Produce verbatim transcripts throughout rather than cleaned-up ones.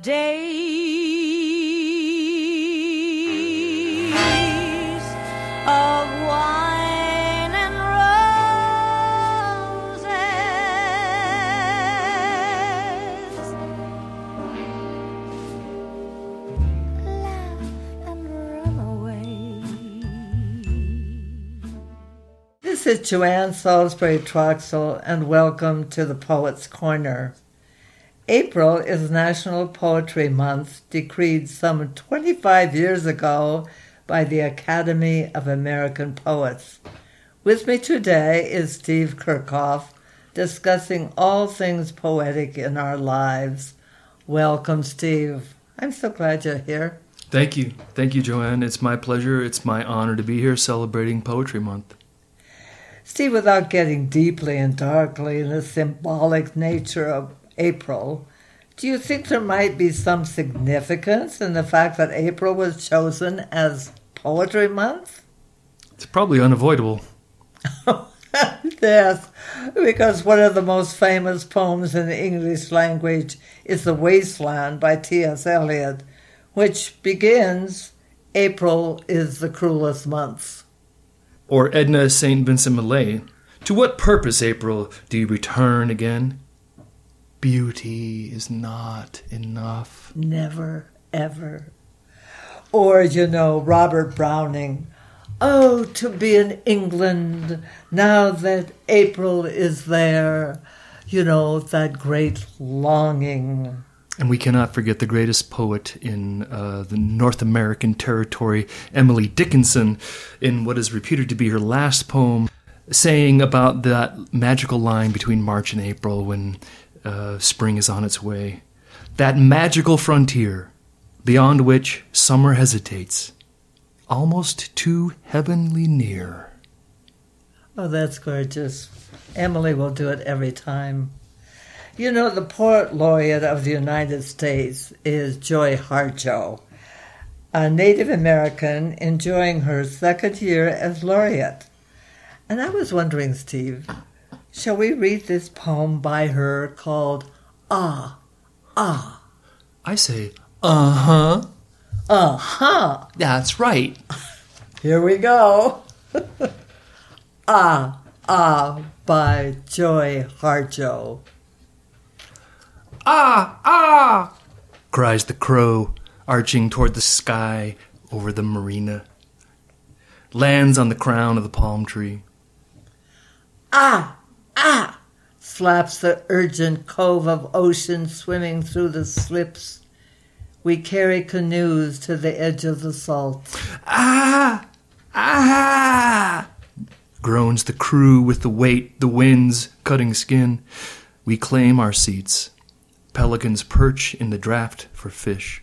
days of wine and roses, laugh and run away. This is Joanne Salisbury Troxel, and welcome to the Poets' Corner. April is National Poetry Month, decreed some twenty-five years ago by the Academy of American Poets. With me today is Steve Kirchhoff, discussing all things poetic in our lives. Welcome, Steve. I'm so glad you're here. Thank you. Thank you, Joanne. It's my pleasure. It's my honor to be here celebrating Poetry Month. Steve, without getting deeply and darkly in the symbolic nature of April, do you think there might be some significance in the fact that April was chosen as Poetry Month? It's probably unavoidable. Yes, because one of the most famous poems in the English language is The Wasteland by T S Eliot, which begins, "April is the cruelest month." Or Edna Saint Vincent Millay, "To what purpose, April, do you return again? Beauty is not enough." Never, ever. Or, you know, Robert Browning, "Oh, to be in England, now that April is there." You know, that great longing. And we cannot forget the greatest poet in uh, the North American territory, Emily Dickinson, in what is reputed to be her last poem, saying about that magical line between March and April when Uh, spring is on its way. That magical frontier, beyond which summer hesitates, almost too heavenly near. Oh, that's gorgeous. Emily will do it every time. You know, the Poet Laureate of the United States is Joy Harjo, a Native American enjoying her second year as laureate. And I was wondering, Steve, shall we read this poem by her called Ah, Ah? I say, uh-huh. Uh-huh. That's right. Here we go. Ah, Ah by Joy Harjo. Ah, ah, cries the crow, arching toward the sky over the marina. Lands on the crown of the palm tree. Ah, ah, slaps the urgent cove of ocean swimming through the slips. We carry canoes to the edge of the salt. Ah, ah, groans the crew with the weight, the winds cutting skin. We claim our seats. Pelicans perch in the draft for fish.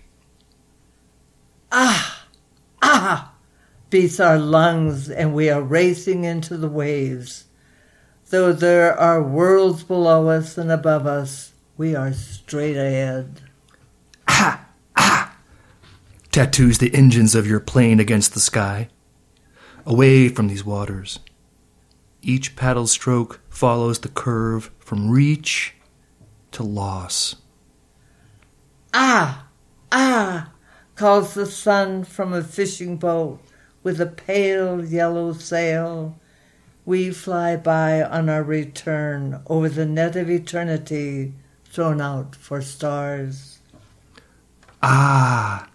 Ah, ah, beats our lungs, and we are racing into the waves. Though there are worlds below us and above us, we are straight ahead. Ah, ah, tattoos the engines of your plane against the sky. Away from these waters. Each paddle stroke follows the curve from reach to loss. Ah, ah, calls the sun from a fishing boat with a pale yellow sail. We fly by on our return over the net of eternity thrown out for stars. Ah,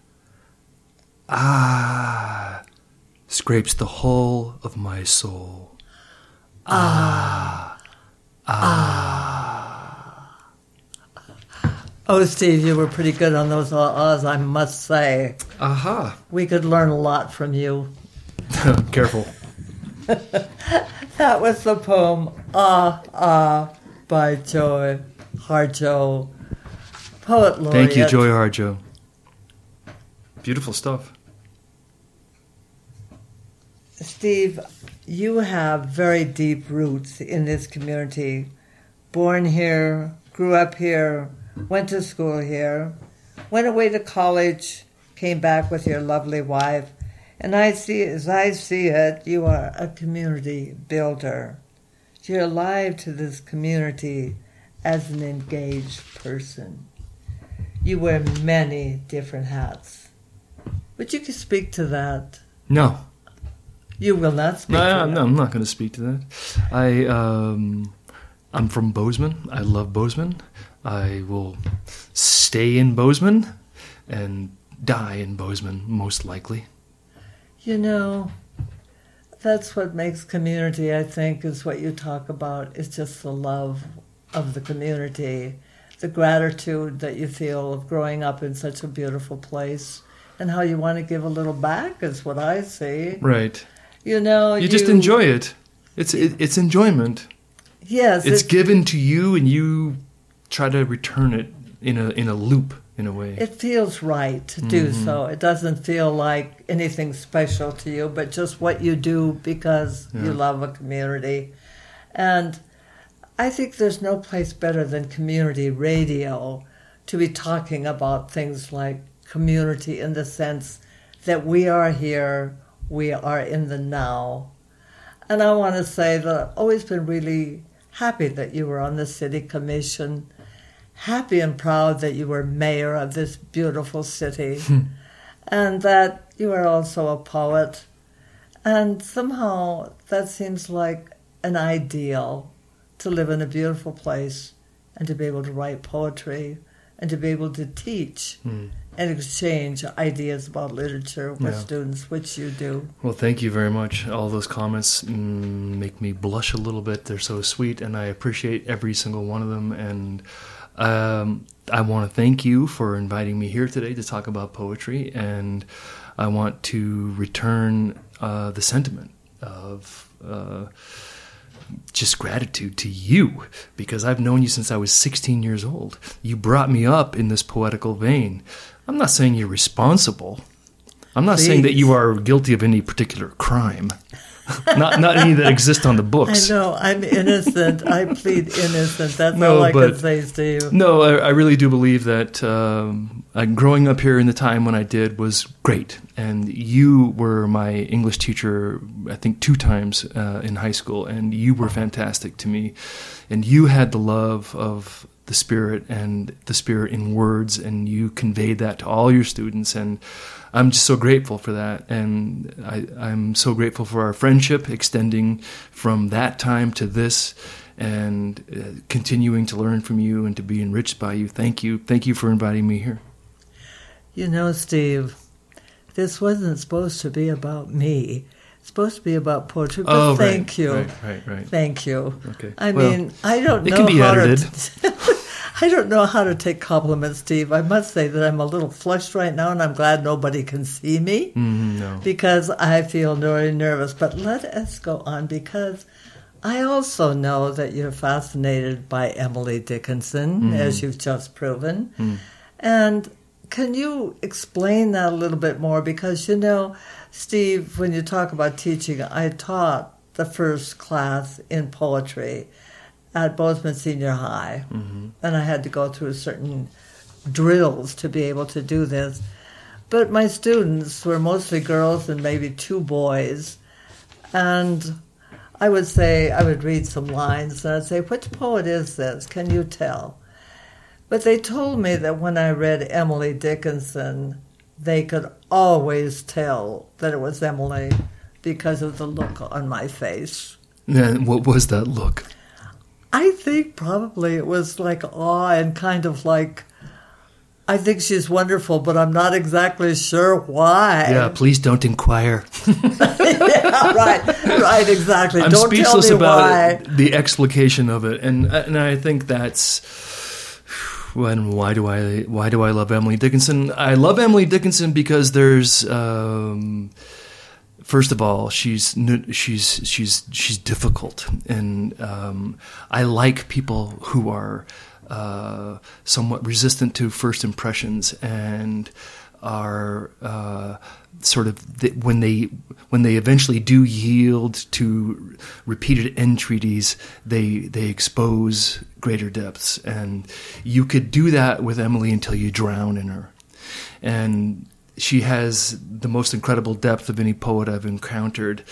ah, scrapes the hull of my soul. Ah, ah. Oh, Steve, you were pretty good on those ahs, I must say. Aha. We could learn a lot from you. Careful. That was the poem Ah, Ah by Joy Harjo, Poet Laureate. Thank you, Joy Harjo. Beautiful stuff. Steve, you have very deep roots in this community. Born here, grew up here, went to school here, went away to college, came back with your lovely wife, and I see, as I see it, you are a community builder. You're alive to this community as an engaged person. You wear many different hats. Would you speak to that? No. You will not speak No, to I'm, that. no, I'm not going to speak to that. I, um, I'm from Bozeman. I love Bozeman. I will stay in Bozeman and die in Bozeman, most likely. You know, that's what makes community, I think, is what you talk about. It's just the love of the community, the gratitude that you feel of growing up in such a beautiful place, and how you want to give a little back is what I see. Right. You know, You, you just enjoy it. It's it, it's enjoyment. Yes, It's it, given to you, and you try to return it in a in a loop, in a way. it feels right to do Mhm. so. It doesn't feel like anything special to you, but just what you do because you Yeah. love a community. And I think there's no place better than community radio to be talking about things like community in the sense that we are here, we are in the now. And I want to say that I've always been really happy that you were on the city commission, happy and proud that you were mayor of this beautiful city, and that you are also a poet. And somehow that seems like an ideal, to live in a beautiful place and to be able to write poetry and to be able to teach Mm. and exchange ideas about literature with Yeah. students, which you do. Well, thank you very much. All those comments mm, make me blush a little bit. They're so sweet, and I appreciate every single one of them. And um, I want to thank you for inviting me here today to talk about poetry. And I want to return uh, the sentiment of uh, just gratitude to you, because I've known you since I was sixteen years old. You brought me up in this poetical vein. I'm not saying you're responsible. I'm not saying that Please. you are guilty of any particular crime. not not any that exist on the I books. know, I'm innocent. I plead innocent. That's No, all I but- can say, Steve. No, I, I really do believe that um, I, growing up here in the time when I did was great. And you were my English teacher, I think, two times uh, in high school, and you were fantastic to me. And you had the love of the spirit and the spirit in words, and you conveyed that to all your students. And I'm just so grateful for that. And I, I'm so grateful for our friendship extending from that time to this, and uh, continuing to learn from you and to be enriched by you. Thank you. Thank you for inviting me here. You know, Steve, this wasn't supposed to be about me. It's supposed to be about poetry, but Oh, right, thank you. right, right, right. Thank you. Okay. I Well, mean, I don't it know can be how edited. to... I don't know how to take compliments, Steve. I must say that I'm a little flushed right now, and I'm glad nobody can see me Mm, no. because I feel very nervous. But let us go on, because I also know that you're fascinated by Emily Dickinson, Mm. as you've just proven. Mm. And can you explain that a little bit more? Because, you know, Steve, when you talk about teaching, I taught the first class in poetry at Bozeman Senior High. Mm-hmm. And I had to go through certain drills to be able to do this. But my students were mostly girls and maybe two boys. And I would say, I would read some lines and I'd say, which poet is this? Can you tell? But they told me that when I read Emily Dickinson, they could always tell that it was Emily because of the look on my face. And what was that look? I think probably it was like awe and kind of like, I think she's wonderful, but I'm not exactly sure why. Yeah, please don't inquire. Yeah, right, right, exactly. I'm Don't tell speechless me about why. it, the explication of it, and and I think that's when why do I why do I love Emily Dickinson? I love Emily Dickinson because there's. Um, First of all, she's she's she's she's difficult, and um, I like people who are uh, somewhat resistant to first impressions and are uh, sort of th- when they when they eventually do yield to repeated entreaties, they they expose greater depths, and you could do that with Emily until you drown in her, and she has the most incredible depth of any poet I've encountered.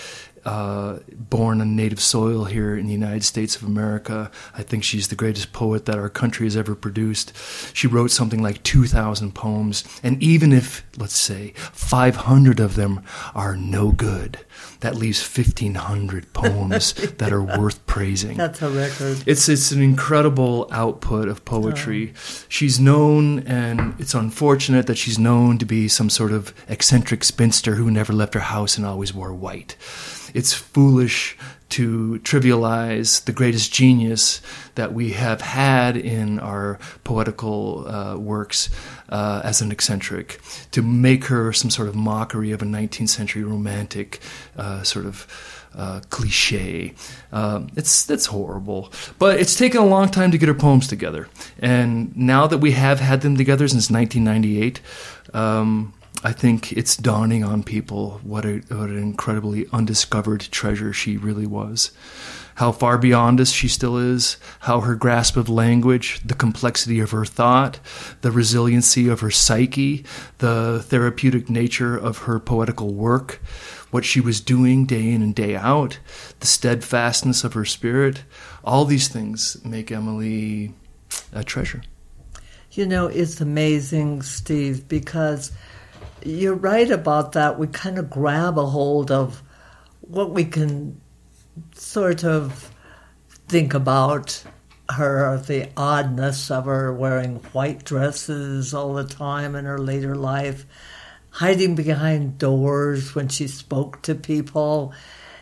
uh, born on native soil here in the United States of America. I think she's the greatest poet that our country has ever produced. She wrote something like two thousand poems, and even if, let's say, five hundred of them are no good, that leaves fifteen hundred poems yeah. that are worth praising. That's a record. It's it's an incredible output of poetry. Oh. She's known, and it's unfortunate that she's known to be some sort of eccentric spinster who never left her house and always wore white. It's foolish to trivialize the greatest genius that we have had in our poetical uh, works uh, as an eccentric, to make her some sort of mockery of a nineteenth century romantic uh, sort of uh, cliche. Uh, it's that's horrible. But it's taken a long time to get her poems together. And now that we have had them together since nineteen ninety-eight, um, I think it's dawning on people what, a, what an incredibly undiscovered treasure she really was. How far beyond us she still is, how her grasp of language, the complexity of her thought, the resiliency of her psyche, the therapeutic nature of her poetical work, what she was doing day in and day out, the steadfastness of her spirit, all these things make Emily a treasure. You know, it's amazing, Steve, because you're right about that. We kind of grab a hold of what we can sort of think about her, the oddness of her wearing white dresses all the time in her later life, hiding behind doors when she spoke to people,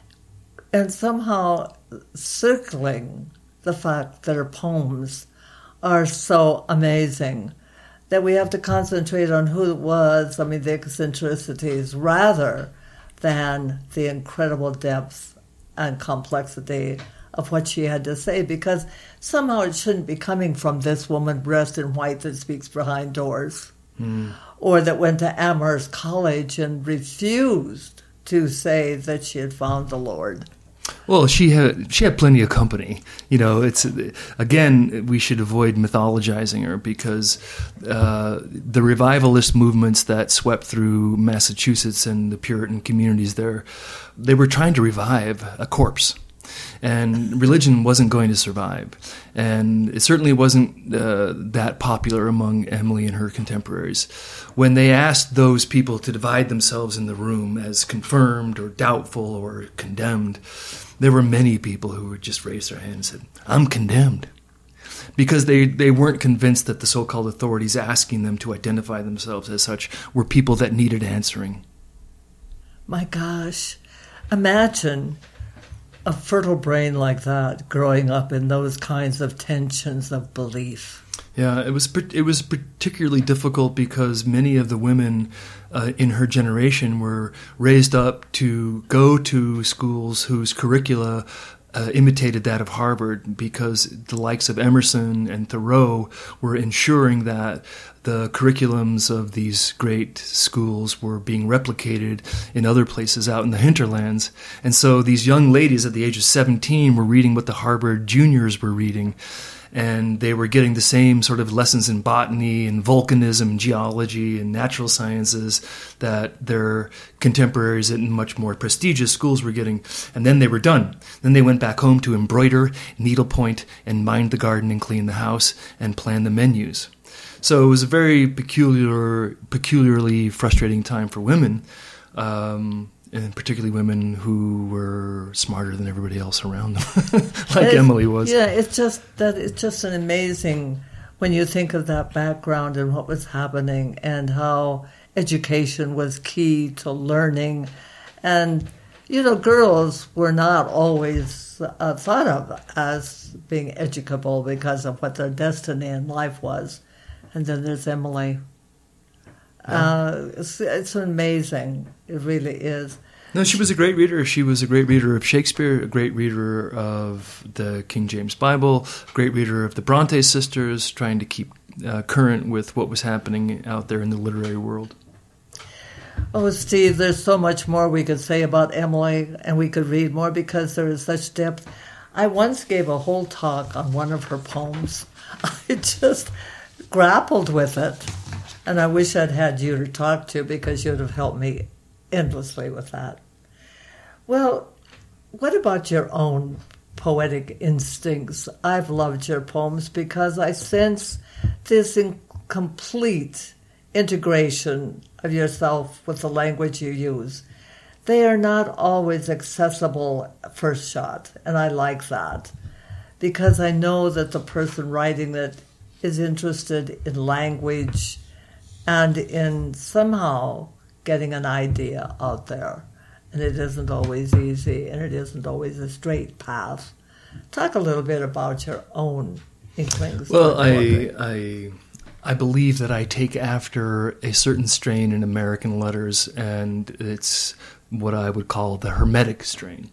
and somehow circling the fact that her poems are so amazing that we have to concentrate on who it was, I mean, the eccentricities, rather than the incredible depth and complexity of what she had to say, because somehow it shouldn't be coming from this woman dressed in white that speaks behind doors, mm. or that went to Amherst College and refused to say that she had found the Lord. Well, she had she had plenty of company. You know, it's again, we should avoid mythologizing her, because uh, the revivalist movements that swept through Massachusetts and the Puritan communities there, they were trying to revive a corpse. And religion wasn't going to survive. And it certainly wasn't uh, that popular among Emily and her contemporaries. When they asked those people to divide themselves in the room as confirmed or doubtful or condemned, there were many people who would just raise their hand and said, "I'm condemned." Because they, they weren't convinced that the so-called authorities asking them to identify themselves as such were people that needed answering. My gosh, imagine a fertile brain like that growing up in those kinds of tensions of belief. Yeah, it was it was particularly difficult because many of the women uh, in her generation were raised up to go to schools whose curricula uh, imitated that of Harvard, because the likes of Emerson and Thoreau were ensuring that the curriculums of these great schools were being replicated in other places out in the hinterlands. And so these young ladies at the age of seventeen were reading what the Harvard juniors were reading. And they were getting the same sort of lessons in botany and volcanism, geology and natural sciences that their contemporaries in much more prestigious schools were getting. And then they were done. Then they went back home to embroider, needlepoint, and mind the garden and clean the house and plan the menus. So it was a very peculiar, peculiarly frustrating time for women, um, and particularly women who were smarter than everybody else around them, like it's, Emily was. Yeah, it's just that it's just an amazing when you think of that background and what was happening and how education was key to learning. And, you know, girls were not always uh, thought of as being educable because of what their destiny in life was. And then there's Emily. Yeah. Uh, it's, it's amazing. It really is. No, she was a great reader. She was a great reader of Shakespeare, a great reader of the King James Bible, a great reader of the Bronte sisters, trying to keep uh, current with what was happening out there in the literary world. Oh, Steve, there's so much more we could say about Emily, and we could read more because there is such depth. I once gave a whole talk on one of her poems. I just grappled with it, and I wish I'd had you to talk to because you'd have helped me endlessly with that. Well, what about your own poetic instincts? I've loved your poems because I sense this incomplete integration of yourself with the language you use. They are not always accessible first shot, and I like that because I know that the person writing it is interested in language and in somehow getting an idea out there. And it isn't always easy, and it isn't always a straight path. Talk a little bit about your own inklings. Well, I, I, I believe that I take after a certain strain in American letters, and it's what I would call the Hermetic strain.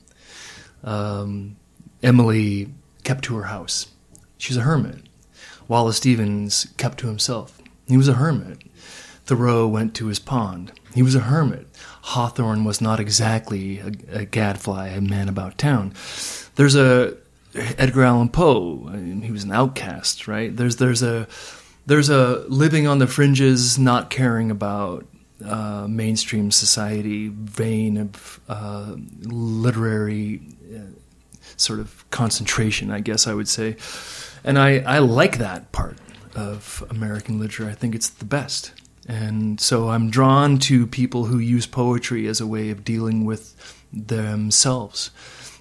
Um, Emily kept to her house. She's a hermit. Wallace Stevens kept to himself. He was a hermit. Thoreau went to his pond. He was a hermit. Hawthorne was not exactly a, a gadfly, a man about town. There's a Edgar Allan Poe. I mean, he was an outcast, right? There's there's a there's a living on the fringes, not caring about uh, mainstream society, vein of uh, literary uh, sort of concentration, I guess I would say. And I, I like that part of American literature. I think it's the best. And so I'm drawn to people who use poetry as a way of dealing with themselves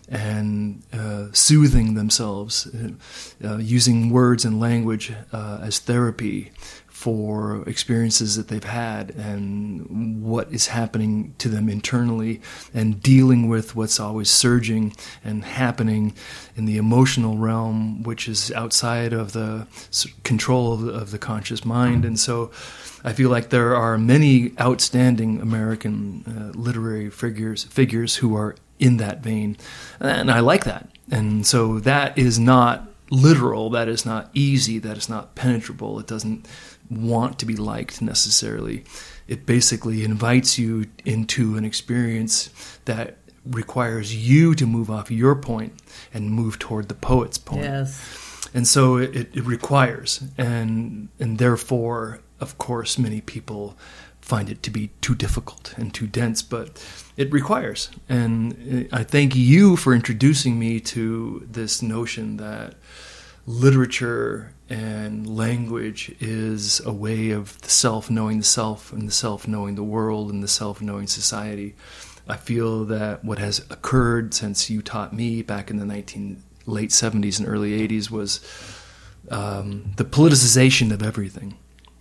and uh, soothing themselves, uh, uh, using words and language uh, as therapy for experiences that they've had and what is happening to them internally, and dealing with what's always surging and happening in the emotional realm, which is outside of the control of the, of the conscious mind. And so I feel like there are many outstanding American uh, literary figures figures who are in that vein, and I like that. And so that is not literal, that is not easy, that is not penetrable. It doesn't want to be liked necessarily. It basically invites you into an experience that requires you to move off your point and move toward the poet's point. Yes. And so it, it requires, and and therefore, of course, many people find it to be too difficult and too dense, but it requires. And I thank you for introducing me to this notion that literature and language is a way of the self knowing the self, and the self knowing the world, and the self knowing society. I feel that what has occurred since you taught me back in the nineteen late seventies and early eighties was um, the politicization of everything,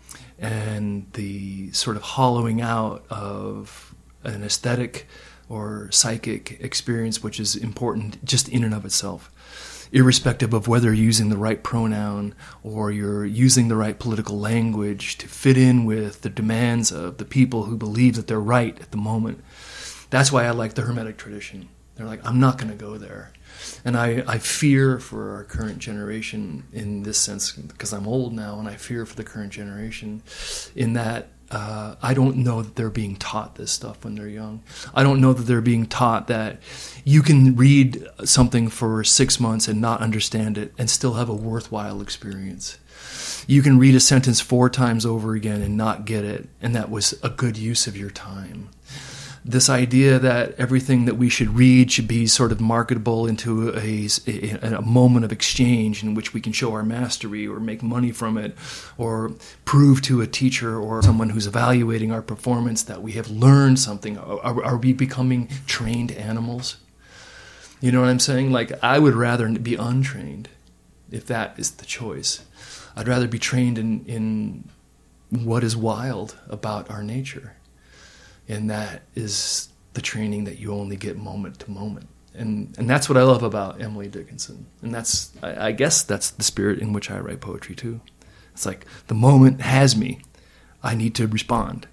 and the sort of hollowing out of an aesthetic or psychic experience, which is important just in and of itself, irrespective of whether you're using the right pronoun or you're using the right political language to fit in with the demands of the people who believe that they're right at the moment. That's why I like the Hermetic tradition. They're like, I'm not going to go there. And I, I fear for our current generation in this sense, because I'm old now, and I fear for the current generation in that uh, I don't know that they're being taught this stuff when they're young. I don't know that they're being taught that you can read something for six months and not understand it and still have a worthwhile experience. You can read a sentence four times over again and not get it, and that was a good use of your time. This idea that everything that we should read should be sort of marketable into a, a, a moment of exchange in which we can show our mastery or make money from it, or prove to a teacher or someone who's evaluating our performance that we have learned something. Are, are we becoming trained animals? You know what I'm saying? Like, I would rather be untrained if that is the choice. I'd rather be trained in, in what is wild about our nature. And that is the training that you only get moment to moment. And and that's what I love about Emily Dickinson. And that's, I, I guess that's the spirit in which I write poetry too. It's like, the moment has me. I need to respond.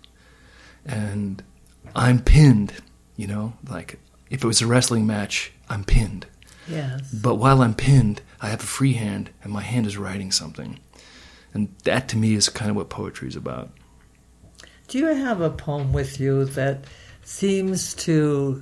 And I'm pinned, you know, like if it was a wrestling match, I'm pinned. Yes. But while I'm pinned, I have a free hand and my hand is writing something. And that to me is kind of what poetry is about. Do you have a poem with you that seems to,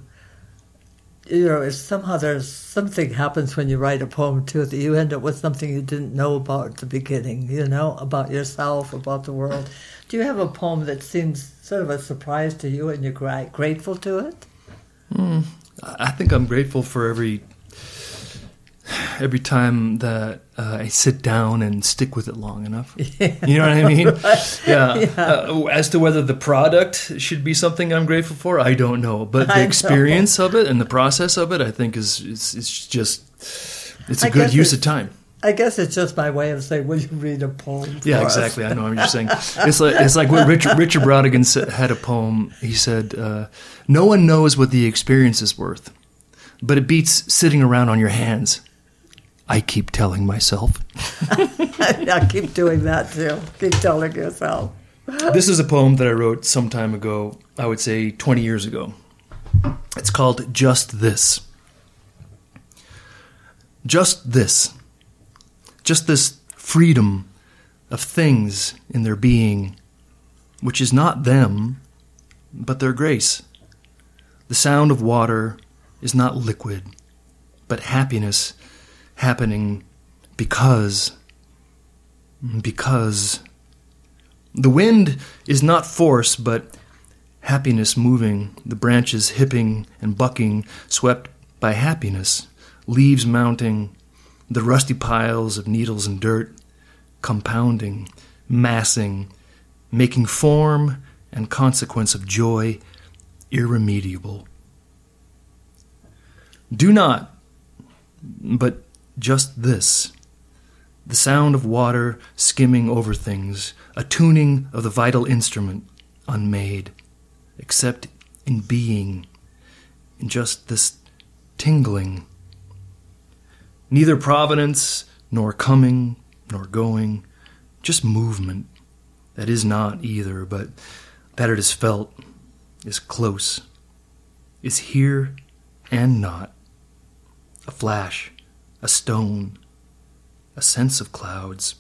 you know, somehow there's something happens when you write a poem too, that you end up with something you didn't know about at the beginning, you know, about yourself, about the world. Do you have a poem that seems sort of a surprise to you and you're gra- grateful to it? Mm, I think I'm grateful for every every time that uh, I sit down and stick with it long enough. Yeah, you know what I mean? right. Yeah. Yeah. Uh, as to whether the product should be something I'm grateful for, I don't know. But the I know. experience of it and the process of it, I think is it's, it's just it's a I good guess use it's- of time. I guess it's just my way of saying, will you read a poem for Yeah, us? exactly. I know. I'm just saying. It's like it's like what Richard Richard Brodigan said, had a poem. He said, uh, "No one knows what the experience is worth, but it beats sitting around on your hands." I keep telling myself. I keep doing that too. Keep telling yourself. This is a poem that I wrote some time ago. I would say twenty years ago. It's called "Just This." Just this. Just this freedom of things in their being, which is not them, but their grace. The sound of water is not liquid, but happiness happening because, because. The wind is not force, but happiness moving, the branches hipping and bucking, swept by happiness, leaves mounting, the rusty piles of needles and dirt, compounding, massing, making form and consequence of joy irremediable. Do not, but just this, the sound of water skimming over things, a tuning of the vital instrument unmade, except in being, in just this tingling. Neither providence, nor coming, nor going, just movement that is not either, but that it is felt, is close, is here and not. A flash, a stone, a sense of clouds.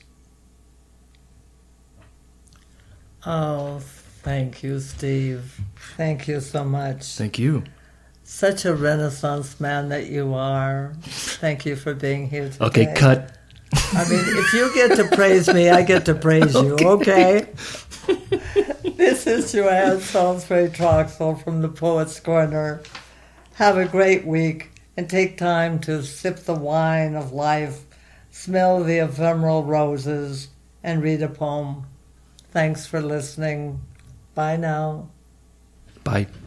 Oh, thank you, Steve. Thank you so much. Thank you. Such a Renaissance man that you are. Thank you for being here today. Okay, cut. I mean, if you get to praise me, I get to praise you, okay? This is Joanne Salisbury Troxel from the Poets' Corner. Have a great week and take time to sip the wine of life, smell the ephemeral roses, and read a poem. Thanks for listening. Bye now. Bye.